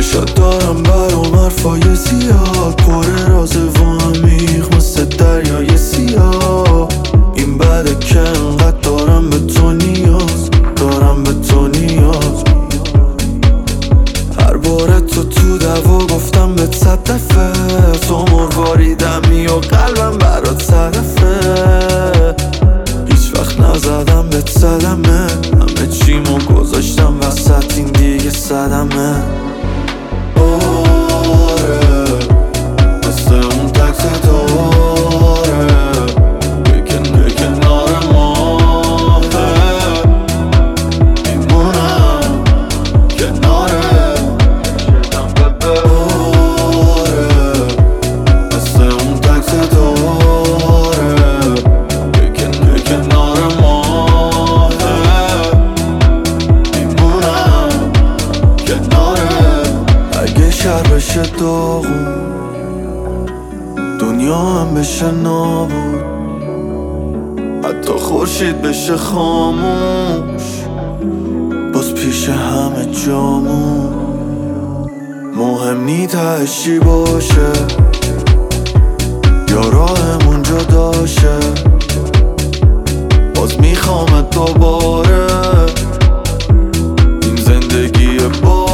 شاید دارم برام حرفای زیاد، پر راز و عمیق مثل دریای سیاه. این بده که انقدر دارم به تو نیاز، دارم به تو نیاز. هر بار تو دعوا گفتم بهت 100 دفعه، تو مرواریدمی و قلبم برات صدفه. هیچ وقت نزدم بهت صدمه، همه چیمو گذاشتم وسط این دیگه صدمه. آره مثل اون تکس داره که کنار ماهه، میمونم کناره. آره مثل اون تکس داره که کنار ماهه، میمونم کناره. اگه شهر بشه داغون، دنیا هم بشه نابود، حتی خورشید بشه خاموش، باز پیش همه جامون. مهم نی تهش چی باشه یا راهمون جداشه، باز میخوامت دوباره. این زندگی